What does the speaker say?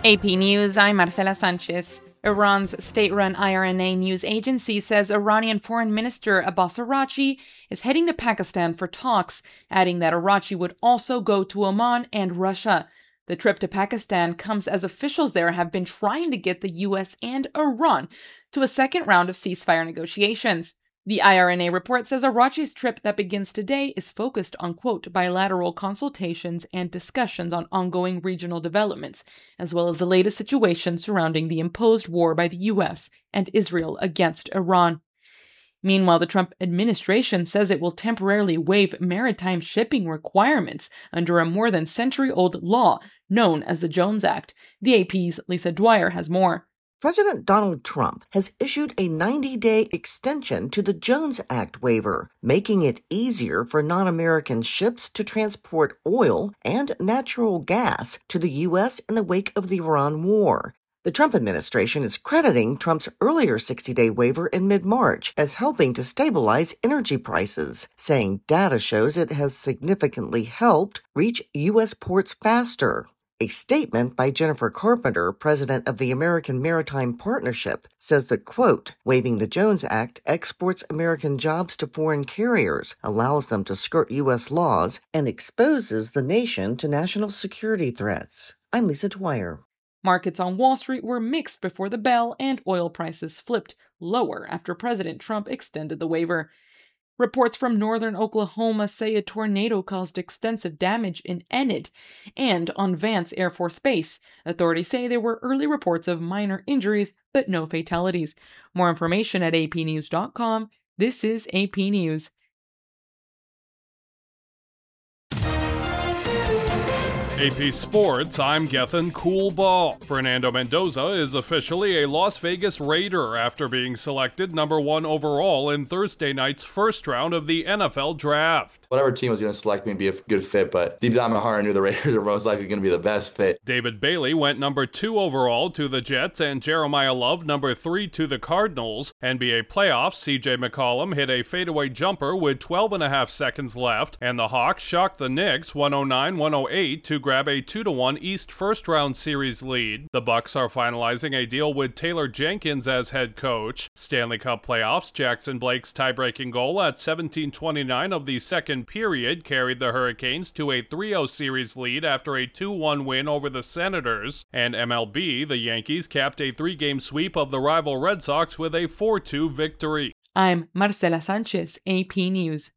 AP News, I'm Marcela Sanchez. Iran's state-run IRNA news agency says Iranian Foreign Minister Abbas Araghchi is heading to Pakistan for talks, adding that Araghchi would also go to Oman and Russia. The trip to Pakistan comes as officials there have been trying to get the U.S. and Iran to a second round of ceasefire negotiations. The IRNA report says Araghchi's trip that begins today is focused on, quote, bilateral consultations and discussions on ongoing regional developments, as well as the latest situation surrounding the imposed war by the U.S. and Israel against Iran. Meanwhile, the Trump administration says it will temporarily waive maritime shipping requirements under a more than century-old law known as the Jones Act. The AP's Lisa Dwyer has more. President Donald Trump has issued a 90-day extension to the Jones Act waiver, making it easier for non-American ships to transport oil and natural gas to the U.S. in the wake of the Iran war. The Trump administration is crediting Trump's earlier 60-day waiver in mid-March as helping to stabilize energy prices, saying data shows it has significantly helped reach U.S. ports faster. A statement by Jennifer Carpenter, president of the American Maritime Partnership, says that, quote, waiving the Jones Act exports American jobs to foreign carriers, allows them to skirt U.S. laws, and exposes the nation to national security threats. I'm Lisa Dwyer. Markets on Wall Street were mixed before the bell, and oil prices flipped lower after President Trump extended the waiver. Reports from northern Oklahoma say a tornado caused extensive damage in Enid and on Vance Air Force Base. Authorities say there were early reports of minor injuries, but no fatalities. More information at apnews.com. This is AP News. AP Sports, I'm Gethin Coolball. Fernando Mendoza is officially a Las Vegas Raider after being selected number 1 overall in Thursday night's first round of the NFL Draft. Whatever team was going to select me and be a good fit, but deep down in my heart, I knew the Raiders were most likely going to be the best fit. David Bailey went number 2 overall to the Jets and Jeremiah Love number 3 to the Cardinals. NBA playoffs, CJ McCollum hit a fadeaway jumper with 12.5 seconds left, and the Hawks shocked the Knicks 109-108 to grab a 2-1 East first-round series lead. The Bucks are finalizing a deal with Taylor Jenkins as head coach. Stanley Cup playoffs, Jackson Blake's tie-breaking goal at 17:29 of the second period carried the Hurricanes to a 3-0 series lead after a 2-1 win over the Senators. And MLB, the Yankees capped a 3-game sweep of the rival Red Sox with a 4-2 victory. I'm Marcela Sanchez, AP News.